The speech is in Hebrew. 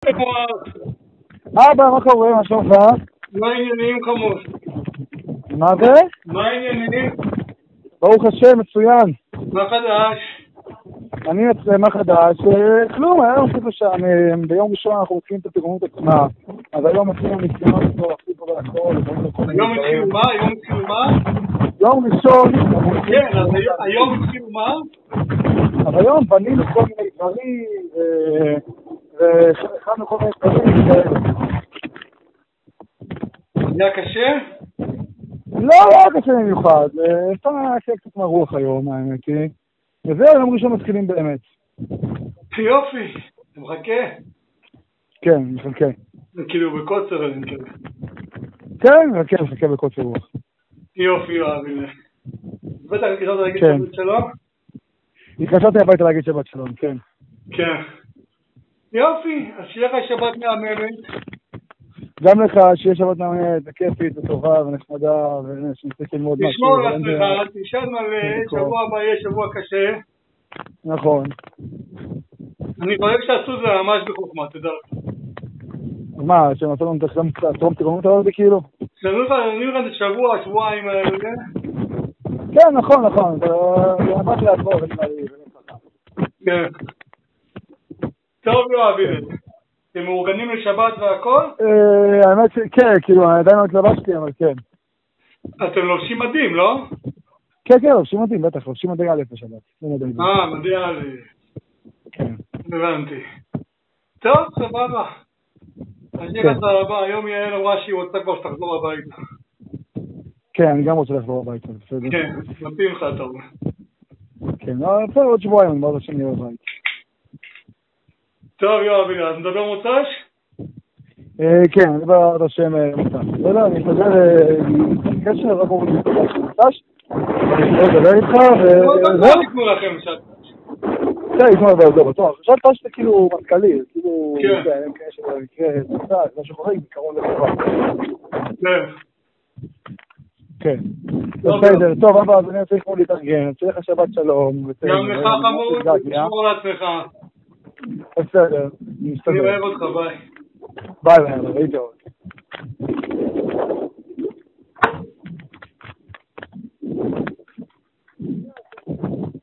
אבא, מה קורה? מה שלומך? מה העניינים חמוש? מה זה? מה העניינים? ברוך השם, מצוין. מה חדש? אני אצלם מה חדש? כלום, היה לנו כזה שם, ביום ראשון אנחנו מתחילים את הטירונות עצמה, אז היום מתחילים ניסיונות פה, הכי פה והכל. היום התחילו מה? יום ראשון. כן, אז היום התחילו מה? אבל היום בנינו כל מיני דברים, והכנו כל מיני דברים כאלה. היה קשה? לא היה קשה במיוחד, סתם היה קצת מהרוח היום, האמת היא. וזהו, יום ראשון מתחילים באמת. יופי, אתה מחכה? כן, מחכה. כאילו בקוצר אני מקווה. כן, מחכה בקוצר רוח. יופי, אוהבי. בטח התקשרת להגיד כן. שבת שלום? התקשרתי הביתה להגיד שבת שלום, כן. כן. יופי, אז שיהיה לך שבת מהממת. גם לך, שיהיה שבת מהממת, וכיפית, וטובה, ונחמדה, ושנצטרך ללמוד משהו. תשמור לעצמך, תשאל מלא, שבוע הבא יהיה שבוע קשה. נכון. אני חושב שעשו את זה ממש בחוכמה, תדע לך. מה, שהם עשו לנו את הטרום טירונות הזה כאילו? שנראו לך את שבוע, שבועיים האלה. כן, נכון. זה ממש לעבור, כן. טוב, לא אוהבים את זה. אתם מאורגנים לשבת והכל? האמת שכן, כאילו, אני עדיין לא התלבשתי, אבל כן. אתם לובשים מדים, לא? כן, לובשים מדים, בטח, לובשים מדי א' בשבת. מדי א'. כן. הבנתי. טוב, סבבה. אני אגיד לך הבא, היום יעל אמרה שהיא רוצה כבר שתחזור הביתה. כן, אני גם רוצה לחזור הביתה, בסדר. כן, מתאים לך, אתה אומר. כן, אבל עוד שבועיים, אני מאוד שאני אהיה בבית. טוב, יואב, אז נדבר מוצ"ש? כן, אני בעד השם מוצ"ש. לא, אני אשתדל קשר, רק אומרים לי מוצ"ש. אני יכול לדבר איתך, לא יקנו לכם שעת. כן, יקנו לדבר, בטוח. חשבת שאתה כאילו מנכ"לי, כאילו, כן. במקרה מוצ"ש, משהו חריג, בעיקרון לדבר. כן. כן. בסדר, טוב, אבא, אז אני רוצה לקרוא להתארגן, שיהיה לך שבת שלום. גם לך חמוד, תשמור לעצמך. בסדר, אני אוהב אותך, ביי. ביי, להתראות.